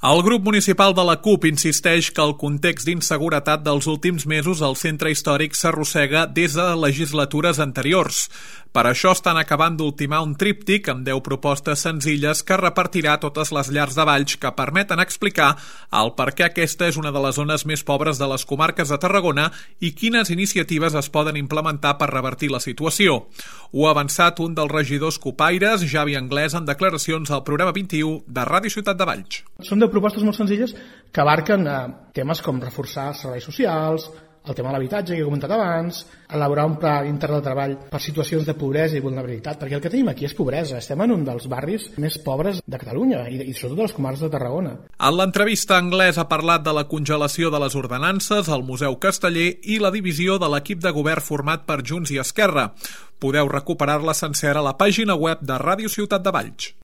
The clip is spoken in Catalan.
El grup municipal de la CUP insisteix que el context d'inseguretat dels últims mesos al centre històric s'arrossega des de legislatures anteriors. Per això estan acabant d'ultimar un tríptic amb 10 propostes senzilles que repartirà totes les llars de Valls que permeten explicar el per què aquesta és una de les zones més pobres de les comarques de Tarragona i quines iniciatives es poden implementar per revertir la situació. Ho ha avançat un dels regidors cupaires, Javi Anglès, en declaracions al programa 21 de Ràdio Ciutat de Valls. Són 10 propostes molt senzilles que abarquen temes com reforçar els serveis socials, el tema de l'habitatge que he comentat abans, elaborar un pla intern de treball per situacions de pobresa i vulnerabilitat, perquè el que tenim aquí és pobresa. Estem en un dels barris més pobres de Catalunya i sobretot de les comarques de Tarragona. En l'entrevista, Anglès ha parlat de la congelació de les ordenances, el Museu Casteller i la divisió de l'equip de govern format per Junts i Esquerra. Podeu recuperar-la sencera a la pàgina web de Ràdio Ciutat de Valls.